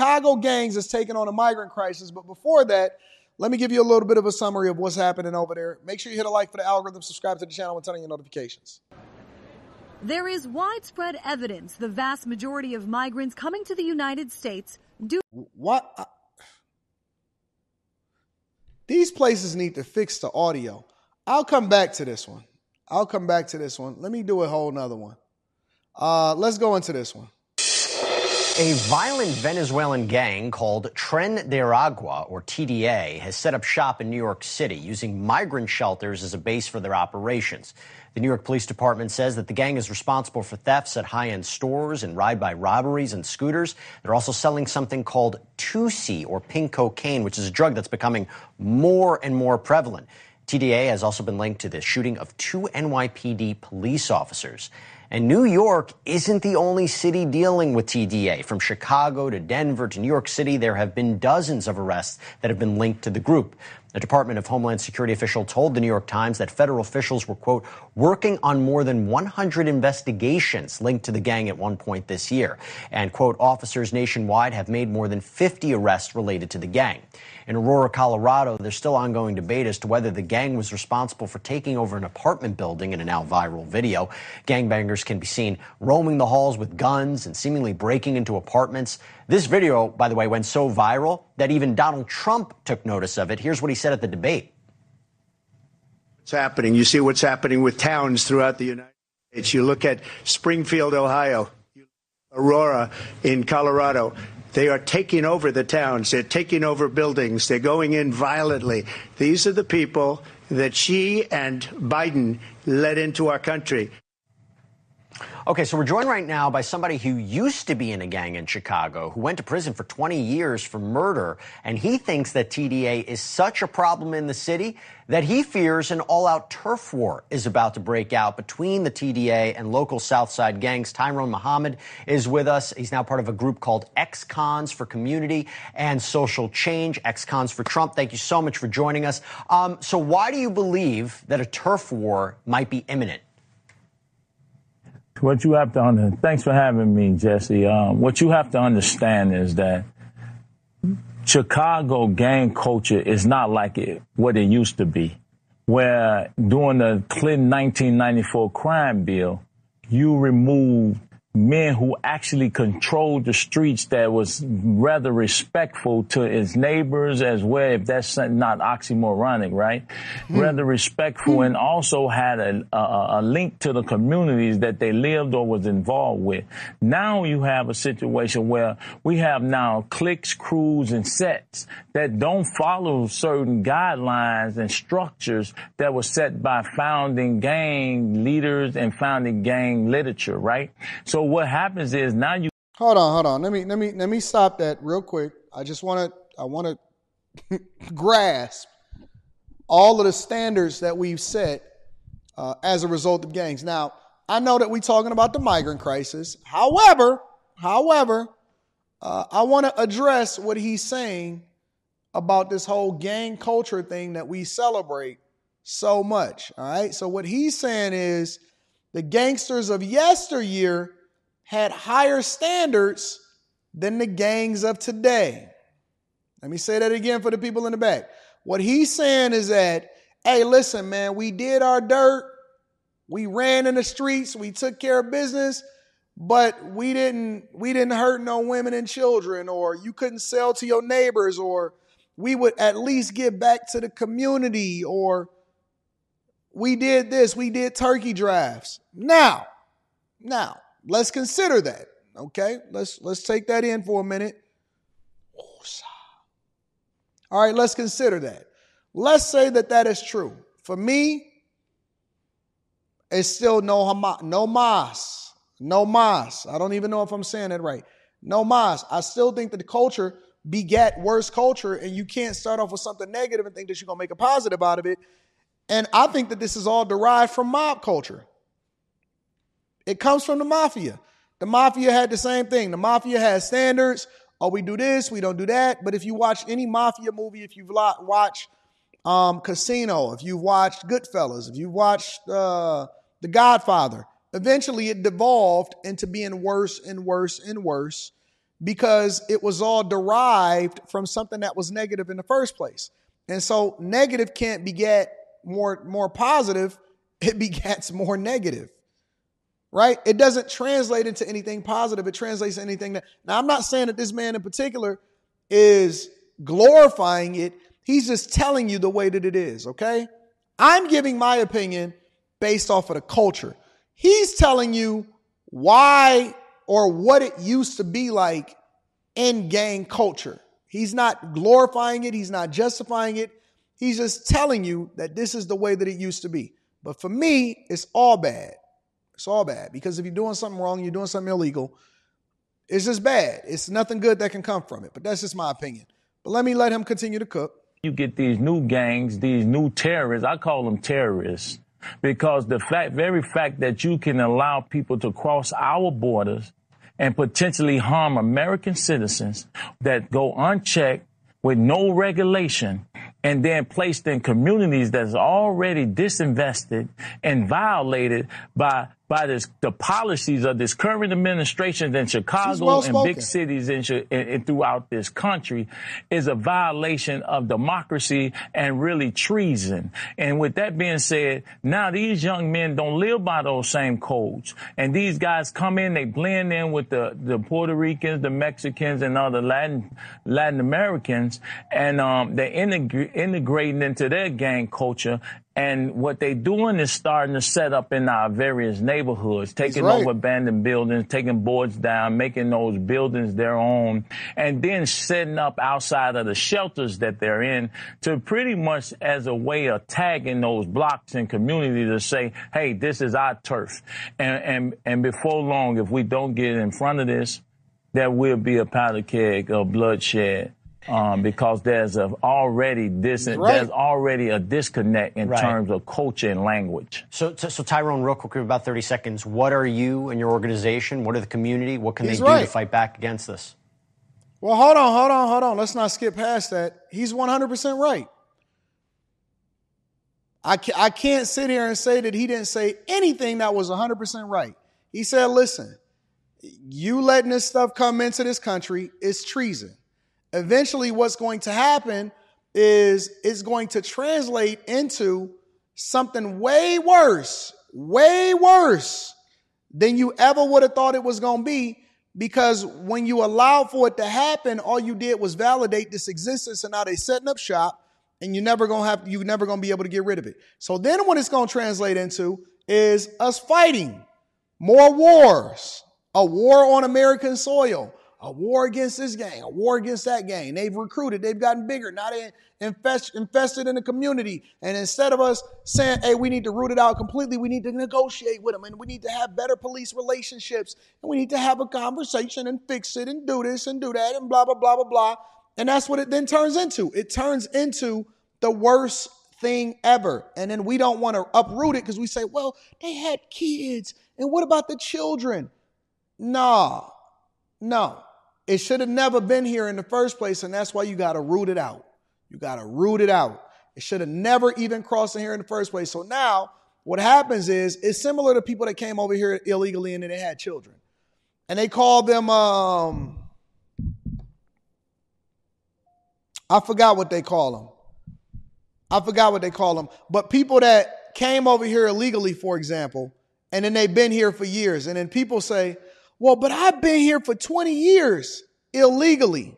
Chicago gangs is taking on a migrant crisis. But before that, let me give you a little bit of a summary of what's happening over there. Make sure you hit a like for the algorithm, subscribe to the channel, and turn on your notifications. There is widespread evidence the vast majority of migrants coming to the United States do. What? These places need to fix the audio. I'll come back to this one. Let me do a whole nother one. Let's go into this one. A violent Venezuelan gang called Tren de Aragua, or TDA, has set up shop in New York City using migrant shelters as a base for their operations. The New York Police Department says that the gang is responsible for thefts at high-end stores and ride-by robberies and scooters. They're also selling something called 2C, or pink cocaine, which is a drug that's becoming more and more prevalent. TDA has also been linked to the shooting of 2 NYPD police officers. And New York isn't the only city dealing with TDA. From Chicago to Denver to New York City, there have been dozens of arrests that have been linked to the group. A Department of Homeland Security official told the New York Times that federal officials were, quote, working on more than 100 investigations linked to the gang at one point this year. And, quote, officers nationwide have made more than 50 arrests related to the gang. In Aurora, Colorado, there's still ongoing debate as to whether the gang was responsible for taking over an apartment building in a now viral video. Gangbangers can be seen roaming the halls with guns and seemingly breaking into apartments. This video, by the way, went so viral that even Donald Trump took notice of it. Here's what he said at the debate. What's happening? You see what's happening with towns throughout the United States. You look at Springfield, Ohio, Aurora in Colorado. They are taking over the towns. They're taking over buildings. They're going in violently. These are the people that Xi and Biden led into our country. Okay, so we're joined right now by somebody who used to be in a gang in Chicago, who went to prison for 20 years for murder, and he thinks that TDA is such a problem in the city that he fears an all-out turf war is about to break out between the TDA and local Southside gangs. Tyrone Muhammad is with us. He's now part of a group called Ex-Cons for Community and Social Change, Ex-Cons for Trump. Thank you so much for joining us. So why do you believe that a turf war might be imminent? What you have to understand, thanks for having me, Jesse. What you have to understand is that Chicago gang culture is not like what it used to be, where during the Clinton 1994 crime bill, you removed men who actually controlled the streets that was rather respectful to his neighbors as well, if that's not oxymoronic, right? Rather respectful, and also had a link to the communities that they lived or was involved with. Now you have a situation where we have now cliques, crews, and sets that don't follow certain guidelines and structures that were set by founding gang leaders and founding gang literature, right? So what happens is now you hold on. Let me stop that real quick. I want to grasp all of the standards that we've set as a result of gangs. Now, I know that we're talking about the migrant crisis. However, I want to address what he's saying about this whole gang culture thing that we celebrate so much. All right. So what he's saying is the gangsters of yesteryear had higher standards than the gangs of today. Let me say that again for the people in the back. What he's saying is that, hey, listen, man, we did our dirt. We ran in the streets. We took care of business, but we didn't hurt no women and children, or you couldn't sell to your neighbors, or we would at least give back to the community, or we did this, we did turkey drives. Now, let's consider that. Okay, let's take that in for a minute. All right, let's consider that. Let's say that is true. For me, it's still no mas. I don't even know if I'm saying that right. No mas. I still think that the culture begat worse culture, and you can't start off with something negative and think that you're going to make a positive out of it. And I think that this is all derived from mob culture. It comes from the mafia. The mafia had the same thing. The mafia has standards. Oh, we do this, we don't do that. But if you watch any mafia movie, if you've watched Casino, if you've watched Goodfellas, if you've watched The Godfather, eventually it devolved into being worse and worse and worse because it was all derived from something that was negative in the first place. And so negative can't beget more positive. It begets more negative, right? It doesn't translate into anything positive. It translates to anything that, now I'm not saying that this man in particular is glorifying it. He's just telling you the way that it is, okay? I'm giving my opinion based off of the culture. He's telling you why or what it used to be like in gang culture. He's not glorifying it. He's not justifying it. He's just telling you that this is the way that it used to be. But for me, it's all bad. It's all bad because if you're doing something wrong, you're doing something illegal, it's just bad. It's nothing good that can come from it. But that's just my opinion. But let him continue to cook. You get these new gangs, these new terrorists. I call them terrorists because the very fact that you can allow people to cross our borders and potentially harm American citizens that go unchecked with no regulation and then placed in communities that's already disinvested and violated by the policies of this current administration in Chicago and big cities and throughout this country is a violation of democracy and really treason. And with that being said, now these young men don't live by those same codes. And these guys come in, they blend in with the Puerto Ricans, the Mexicans, and other Latin Americans, and they're integrating into their gang culture. And what they're doing is starting to set up in our various neighborhoods, taking over abandoned buildings, taking boards down, making those buildings their own, and then setting up outside of the shelters that they're in to pretty much as a way of tagging those blocks and communities to say, hey, this is our turf. And before long, if we don't get in front of this, there will be a powder keg of bloodshed. Because there's already a disconnect in terms of culture and language. So Tyrone, real quick, we have about 30 seconds. What are you and your organization? What are the community? What can they do to fight back against this? Well, hold on. Let's not skip past that. He's 100% right. I can't sit here and say that he didn't say anything that was 100% right. He said, listen, you letting this stuff come into this country is treason. Eventually, what's going to happen is it's going to translate into something way worse than you ever would have thought it was going to be. Because when you allowed for it to happen, all you did was validate this existence, and now they're setting up shop, and you're never going to be able to get rid of it. So then what it's going to translate into is us fighting more wars, a war on American soil, a war against this gang, a war against that gang. They've recruited. They've gotten bigger. Now they're infested in the community. And instead of us saying, hey, we need to root it out completely, we need to negotiate with them. And we need to have better police relationships. And we need to have a conversation and fix it and do this and do that and blah, blah, blah, blah, blah. And that's what it then turns into. It turns into the worst thing ever. And then we don't want to uproot it because we say, well, they had kids. And what about the children? No. It should have never been here in the first place, and that's why you got to root it out. You got to root it out. It should have never even crossed in here in the first place. So now what happens is it's similar to people that came over here illegally and then they had children. And they call them, I forgot what they call them. But people that came over here illegally, for example, and then they've been here for years. And then people say, well, but I've been here for 20 years illegally.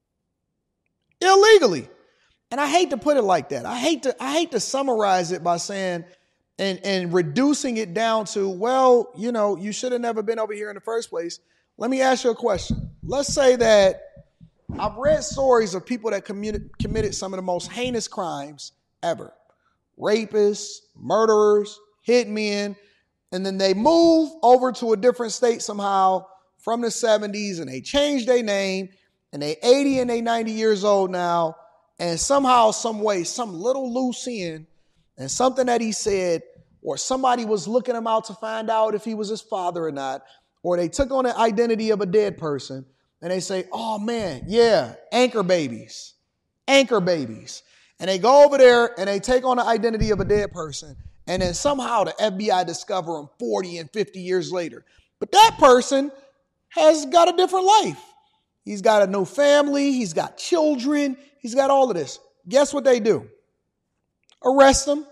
And I hate to put it like that. I hate to summarize it by saying and reducing it down to, well, you should have never been over here in the first place. Let me ask you a question. Let's say that I've read stories of people that committed some of the most heinous crimes ever. Rapists, murderers, hitmen. And then they move over to a different state somehow from the 70s and they change their name and they 80 and they 90 years old now. And somehow, some way, some little loose end and something that he said, or somebody was looking him out to find out if he was his father or not, or they took on the identity of a dead person and they say, oh man, yeah, anchor babies. And they go over there and they take on the identity of a dead person. And then somehow the FBI discover him 40 and 50 years later. But that person has got a different life. He's got a new family. He's got children. He's got all of this. Guess what they do? Arrest him,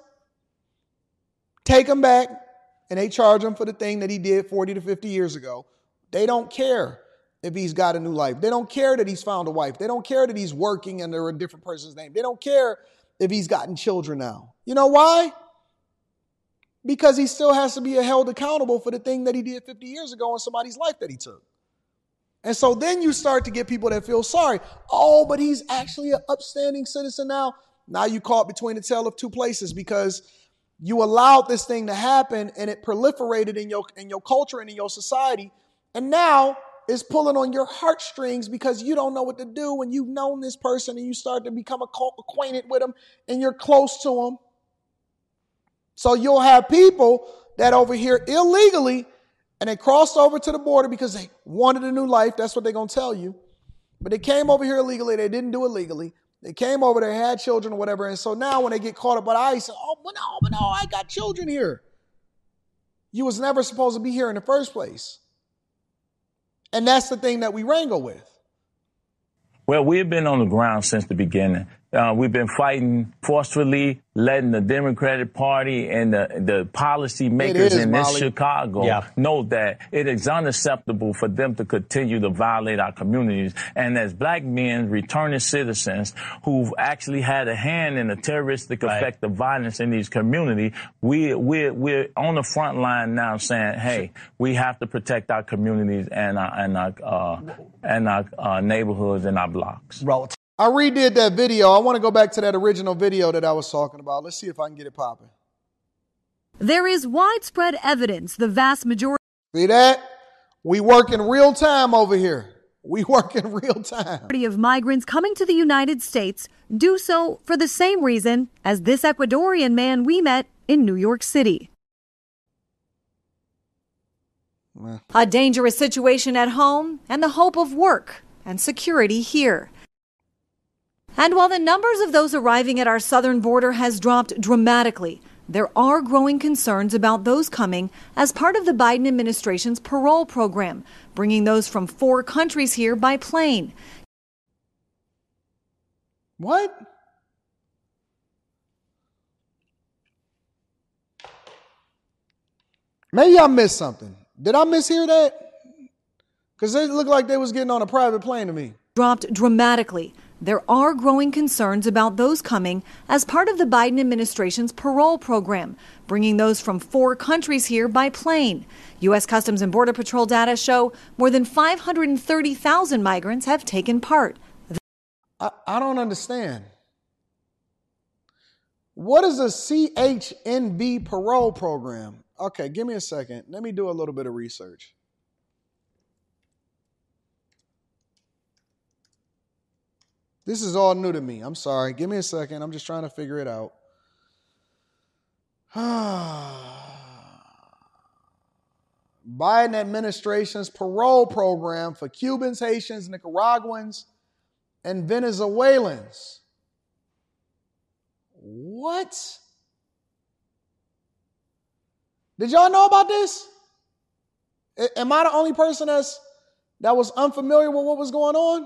take him back, and they charge him for the thing that he did 40 to 50 years ago. They don't care if he's got a new life. They don't care that he's found a wife. They don't care that he's working under a different person's name. They don't care if he's gotten children now. You know why? Because he still has to be held accountable for the thing that he did 50 years ago in somebody's life that he took. And so then you start to get people that feel sorry. Oh, but he's actually an upstanding citizen now. Now you caught between the tail of two places because you allowed this thing to happen and it proliferated in your culture and in your society. And now it's pulling on your heartstrings because you don't know what to do when you've known this person and you start to become acquainted with them and you're close to them. So you'll have people that over here illegally and they crossed over to the border because they wanted a new life. That's what they're going to tell you. But they came over here illegally. They didn't do it legally. They came over, they had children or whatever. And so now when they get caught up by the ICE, oh, but no, I got children here. You was never supposed to be here in the first place. And that's the thing that we wrangle with. Well, we've been on the ground since the beginning. We've been fighting forcefully, letting the Democratic Party and the policy makers in this Chicago know that it is unacceptable for them to continue to violate our communities. And as black men, returning citizens who've actually had a hand in the terroristic effect of violence in these communities, we're on the front line now saying, hey, we have to protect our communities and our neighborhoods and our blocks. I redid that video. I want to go back to that original video that I was talking about. Let's see if I can get it popping. There is widespread evidence the vast majority. See that? We work in real time over here. We work in real time. Of migrants coming to the United States do so for the same reason as this Ecuadorian man we met in New York City. A dangerous situation at home and the hope of work and security here. And while the numbers of those arriving at our southern border has dropped dramatically, there are growing concerns about those coming as part of the Biden administration's parole program, bringing those from 4 countries here by plane. What? Maybe I missed something. Did I mishear that? Because it looked like they was getting on a private plane to me. Dropped dramatically. There are growing concerns about those coming as part of the Biden administration's parole program, bringing those from 4 countries here by plane. U.S. Customs and Border Patrol data show more than 530,000 migrants have taken part. I don't understand. What is a CHNB parole program? Okay, give me a second. Let me do a little bit of research. This is all new to me. I'm sorry. Give me a second. I'm just trying to figure it out. Biden administration's parole program for Cubans, Haitians, Nicaraguans, and Venezuelans. What? Did y'all know about this? Am I the only person that was unfamiliar with what was going on?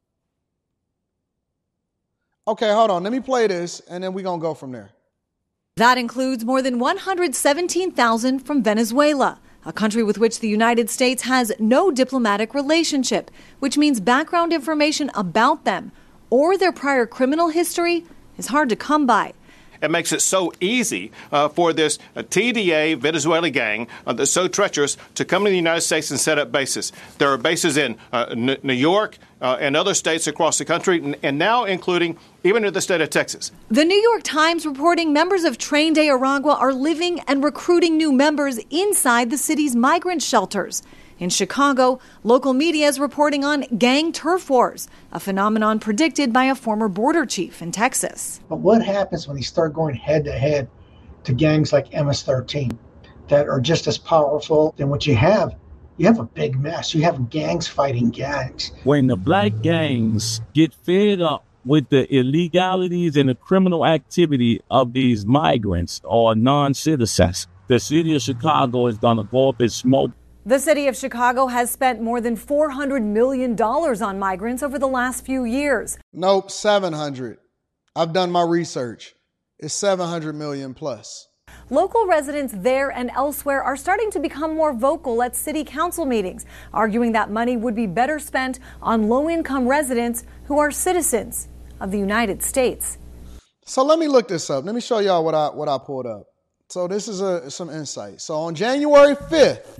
Okay, hold on. Let me play this, and then we're going to go from there. That includes more than 117,000 from Venezuela, a country with which the United States has no diplomatic relationship, which means background information about them or their prior criminal history is hard to come by. It makes it so easy for this TDA Venezuela gang that's so treacherous to come to the United States and set up bases. There are bases in New York and other states across the country, and now including even in the state of Texas. The New York Times reporting members of Tren de Aragua are living and recruiting new members inside the city's migrant shelters. In Chicago, local media is reporting on gang turf wars, a phenomenon predicted by a former border chief in Texas. But what happens when you start going head-to-head to gangs like MS-13 that are just as powerful than what you have? You have a big mess. You have gangs fighting gangs. When the black gangs get fed up with the illegalities and the criminal activity of these migrants or non-citizens, the city of Chicago is going to go up in smoke. The city of Chicago has spent more than $400 million on migrants over the last few years. Nope, 700. I've done my research. It's 700 million plus. Local residents there and elsewhere are starting to become more vocal at city council meetings, arguing that money would be better spent on low-income residents who are citizens of the United States. So let me look this up. Let me show y'all what I pulled up. So this is some insight. So on January 5th,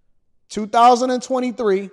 2023,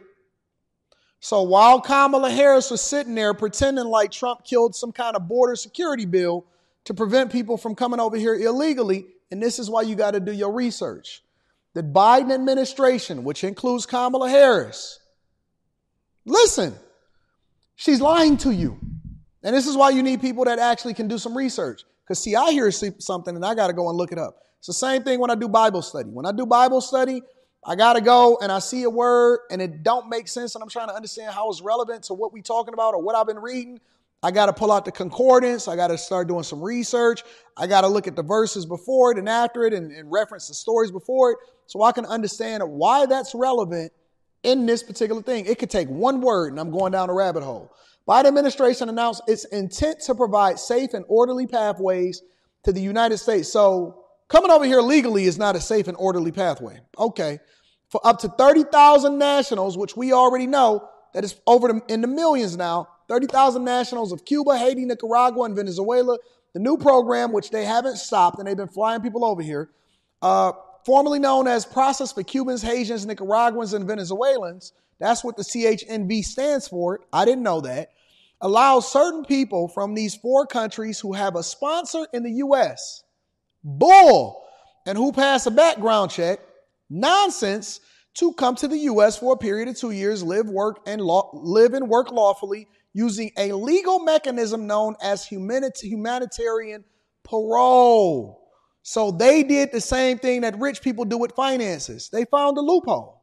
so while Kamala Harris was sitting there pretending like Trump killed some kind of border security bill to prevent people from coming over here illegally, and this is why you got to do your research. The Biden administration, which includes Kamala Harris, listen, she's lying to you. And this is why you need people that actually can do some research. Because see, I hear something and I got to go and look it up. It's the same thing when I do Bible study. When I do Bible study, I got to go and I see a word and it don't make sense and I'm trying to understand how it's relevant to what we talking about or what I've been reading. I got to pull out the concordance. I got to start doing some research. I got to look at the verses before it and after it and reference the stories before it so I can understand why that's relevant in this particular thing. It could take one word and I'm going down a rabbit hole. Biden administration announced its intent to provide safe and orderly pathways to the United States. So coming over here legally is not a safe and orderly pathway. Okay. For up to 30,000 nationals, which we already know that is in the millions now, 30,000 nationals of Cuba, Haiti, Nicaragua, and Venezuela. The new program, which they haven't stopped, and they've been flying people over here, formerly known as Process for Cubans, Haitians, Nicaraguans, and Venezuelans. That's what the CHNV stands for. I didn't know that. Allows certain people from these four countries who have a sponsor in the U.S., bull, and who pass a background check, nonsense, to come to the U.S. for a period of 2 years, live and work lawfully using a legal mechanism known as humanitarian parole. So they did the same thing that rich people do with finances. They found a loophole.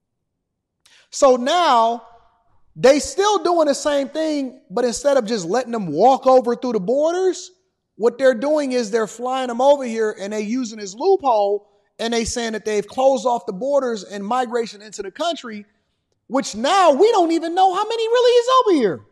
So now they still doing the same thing, but instead of just letting them walk over through the borders, what they're doing is they're flying them over here and they using this loophole and they saying that they've closed off the borders and migration into the country, which now we don't even know how many really is over here.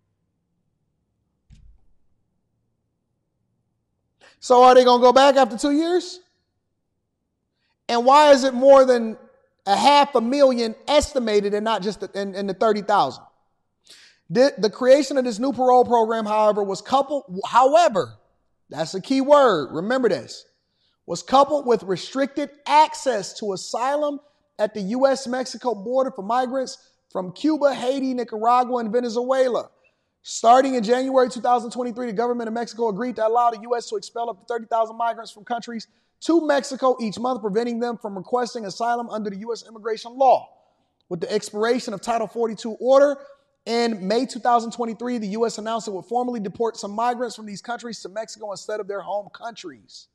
So are they going to go back after 2 years? And why is it more than 500,000 estimated and not just in the 30,000? The creation of this new parole program, however, that's a key word. Remember this. Was coupled with restricted access to asylum at the U.S.-Mexico border for migrants from Cuba, Haiti, Nicaragua, and Venezuela. Starting in January 2023, the government of Mexico agreed to allow the U.S. to expel up to 30,000 migrants from countries to Mexico each month, preventing them from requesting asylum under the U.S. immigration law. With the expiration of Title 42 order in May 2023, the U.S. announced it would formally deport some migrants from these countries to Mexico instead of their home countries.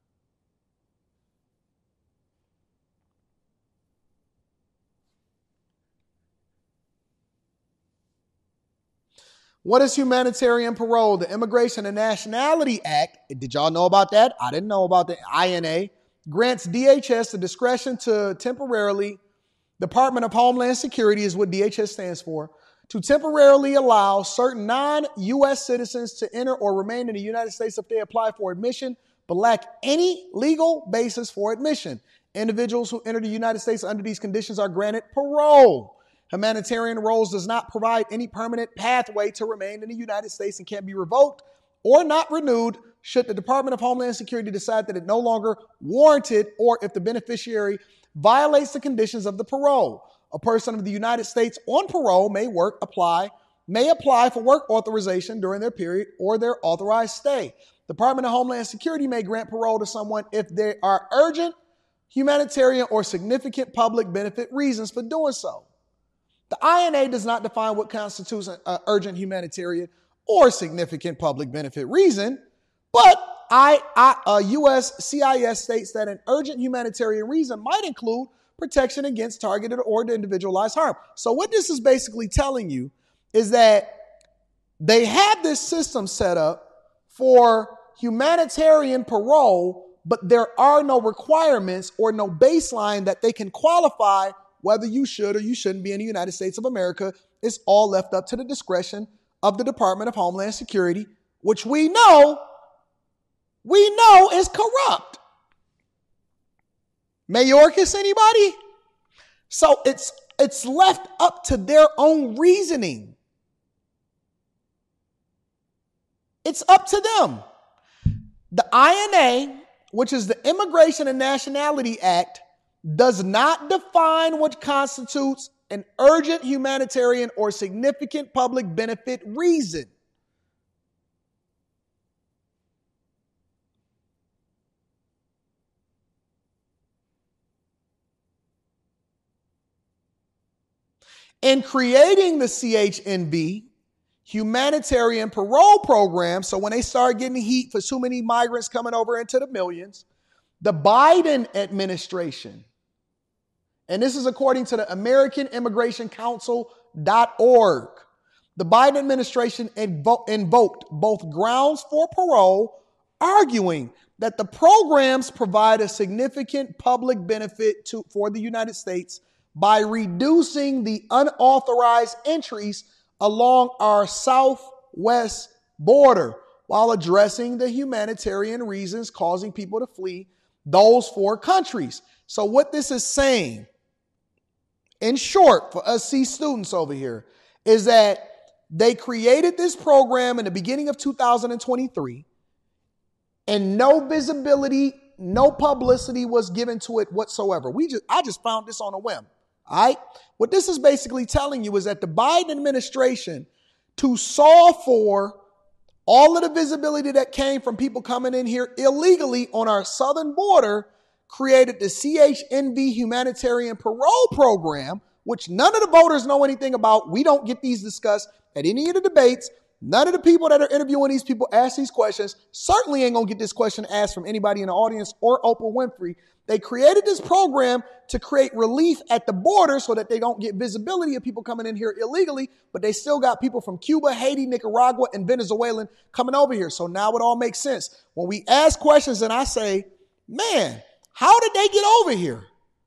What is humanitarian parole? The Immigration and Nationality Act, did y'all know about that? I didn't know about the INA, grants DHS the discretion to temporarily, Department of Homeland Security is what DHS stands for, to temporarily allow certain non-U.S. citizens to enter or remain in the United States if they apply for admission, but lack any legal basis for admission. Individuals who enter the United States under these conditions are granted parole. Humanitarian roles does not provide any permanent pathway to remain in the United States and can be revoked or not renewed should the Department of Homeland Security decide that it no longer warranted or if the beneficiary violates the conditions of the parole. A person of the United States on parole may apply for work authorization during their period or their authorized stay. Department of Homeland Security may grant parole to someone if there are urgent, humanitarian, or significant public benefit reasons for doing so. The INA does not define what constitutes an urgent humanitarian or significant public benefit reason, but U.S. CIS states that an urgent humanitarian reason might include protection against targeted or individualized harm. So what this is basically telling you is that they have this system set up for humanitarian parole, but there are no requirements or no baseline that they can qualify whether you should or you shouldn't be in the United States of America. It's all left up to the discretion of the Department of Homeland Security, which we know is corrupt. Mayorkas, anybody? So it's left up to their own reasoning. It's up to them. The INA, which is the Immigration and Nationality Act, does not define what constitutes an urgent humanitarian or significant public benefit reason. In creating the CHNB, humanitarian parole program, so when they start getting heat for too many migrants coming over into the millions, the Biden administration, and this is according to the American Immigration Council.org, the Biden administration invoked both grounds for parole, arguing that the programs provide a significant public benefit for the United States by reducing the unauthorized entries along our southwest border while addressing the humanitarian reasons causing people to flee those four countries. So what this is saying, in short, for us C students over here, is that they created this program in the beginning of 2023 and no visibility, no publicity was given to it whatsoever. I just found this on a whim. All right. What this is basically telling you is that the Biden administration, to solve for all of the visibility that came from people coming in here illegally on our southern border, created the CHNB humanitarian parole program, which none of the voters know anything about. We don't get these discussed at any of the debates. None of the people that are interviewing these people ask these questions. Certainly ain't going to get this question asked from anybody in the audience or Oprah Winfrey. They created this program to create relief at the border so that they don't get visibility of people coming in here illegally, but they still got people from Cuba, Haiti, Nicaragua, and Venezuela coming over here. So now it all makes sense. When we ask questions and I say, man, how did they get over here?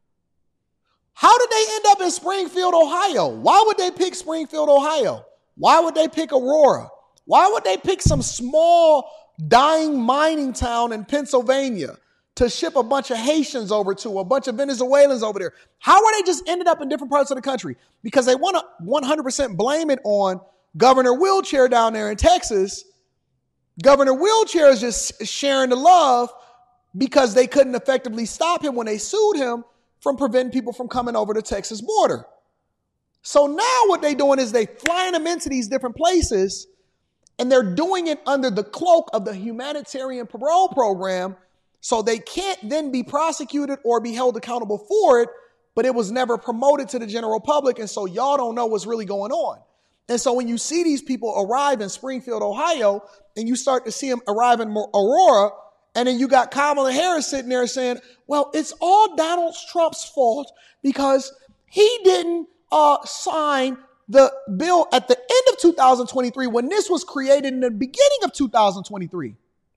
How did they end up in Springfield, Ohio? Why would they pick Springfield, Ohio? Why would they pick Aurora? Why would they pick some small dying mining town in Pennsylvania to ship a bunch of Haitians over to, a bunch of Venezuelans over there? How are they just ended up in different parts of the country? Because they want to 100% blame it on Governor Wheelchair down there in Texas. Governor Wheelchair is just sharing the love because they couldn't effectively stop him when they sued him from preventing people from coming over the Texas border. So now what they're doing is they flying them into these different places, and they're doing it under the cloak of the humanitarian parole program, so they can't then be prosecuted or be held accountable for it, but it was never promoted to the general public, and so y'all don't know what's really going on. And so when you see these people arrive in Springfield, Ohio, and you start to see them arrive in Aurora, and then you got Kamala Harris sitting there saying, well, it's all Donald Trump's fault because he didn't sign the bill at the end of 2023 when this was created in the beginning of 2023.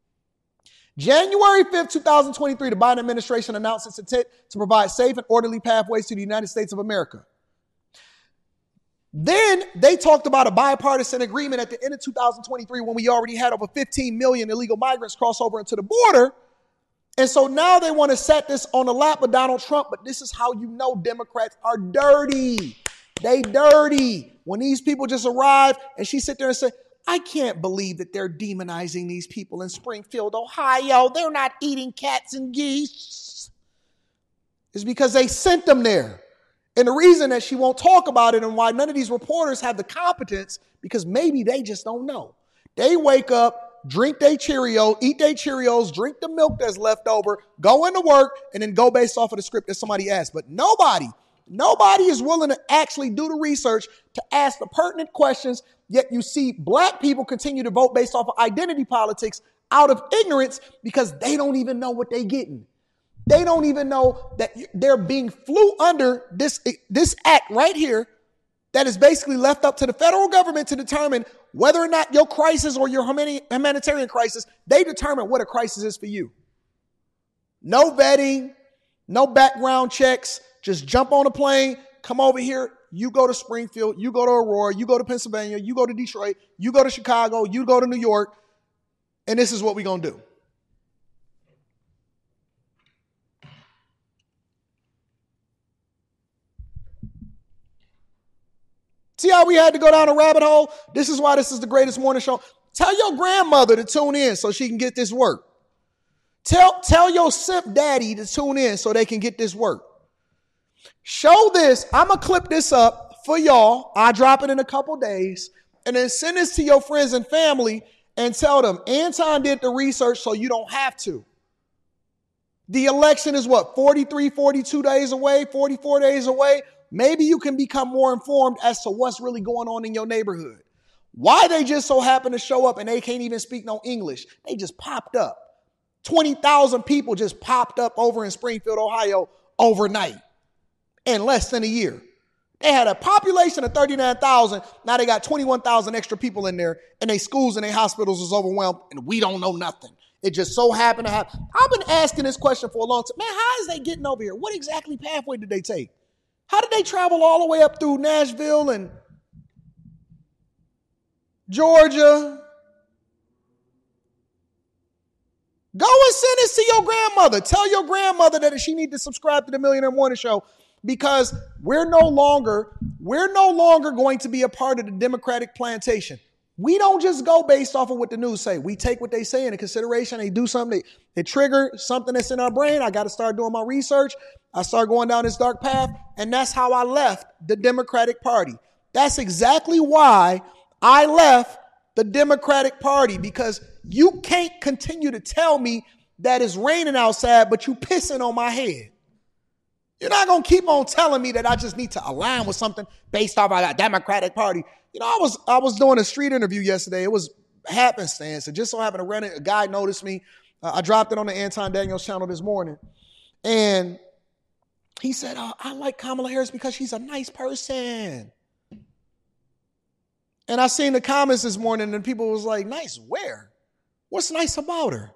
January 5th, 2023, the Biden administration announced its intent to provide safe and orderly pathways to the United States of America. Then they talked about a bipartisan agreement at the end of 2023 when we already had over 15 million illegal migrants cross over into the border. And so now they want to set this on the lap of Donald Trump, but this is how you know Democrats are dirty. They dirty. When these people just arrive and she sit there and say, I can't believe that they're demonizing these people in Springfield, Ohio. They're not eating cats and geese. It's because they sent them there. And the reason that she won't talk about it and why none of these reporters have the competence, because maybe they just don't know. They wake up, drink their Cheerios, eat their Cheerios, drink the milk that's left over, go into work, and then go based off of the script that somebody asked. But nobody is willing to actually do the research to ask the pertinent questions, yet you see black people continue to vote based off of identity politics out of ignorance because they don't even know what they're getting. They don't even know that they're being flew under this act right here that is basically left up to the federal government to determine whether or not your crisis or your humanitarian crisis, they determine what a crisis is for you. No vetting, no background checks, just jump on a plane, come over here. You go to Springfield. You go to Aurora. You go to Pennsylvania. You go to Detroit. You go to Chicago. You go to New York. And this is what we're going to do. See how we had to go down a rabbit hole? This is why this is the greatest morning show. Tell your grandmother to tune in so she can get this work. Tell your simp daddy to tune in so they can get this work. Show this. I'm going to clip this up for y'all. I'll drop it in a couple days. And then send this to your friends and family and tell them Anton did the research so you don't have to. The election is what, 43, 42 days away, 44 days away? Maybe you can become more informed as to what's really going on in your neighborhood. Why they just so happen to show up and they can't even speak no English. They just popped up. 20,000 people just popped up over in Springfield, Ohio overnight in less than a year. They had a population of 39,000. Now they got 21,000 extra people in there, and their schools and their hospitals was overwhelmed, and we don't know nothing. It just so happened to happen. I've been asking this question for a long time. Man, how is they getting over here? What exactly pathway did they take? How did they travel all the way up through Nashville and Georgia? Go and send this to your grandmother. Tell your grandmother that she needs to subscribe to the Millionaire Morning Show, because we're no longer going to be a part of the Democratic plantation. We don't just go based off of what the news say. We take what they say into consideration. They do something. They trigger something that's in our brain. I got to start doing my research. I start going down this dark path. And that's how I left the Democratic Party. That's exactly why I left the Democratic Party, because you can't continue to tell me that it's raining outside, but you pissing on my head. You're not going to keep on telling me that I just need to align with something based off of that Democratic Party. You know, I was doing a street interview yesterday. It was happenstance. It just so happened to run it. A guy noticed me. I dropped it on the Anton Daniels channel this morning. And he said, I like Kamala Harris because she's a nice person. And I seen the comments this morning and people was like, nice where? What's nice about her?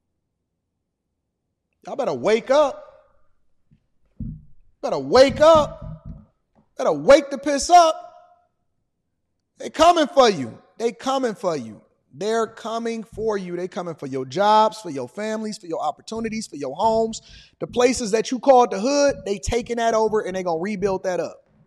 Y'all better wake up. Better wake up. Better wake the piss up. They coming for you. They coming for you. They're coming for you. They coming for your jobs, for your families, for your opportunities, for your homes. The places that you called the hood, they taking that over and they going to rebuild that up.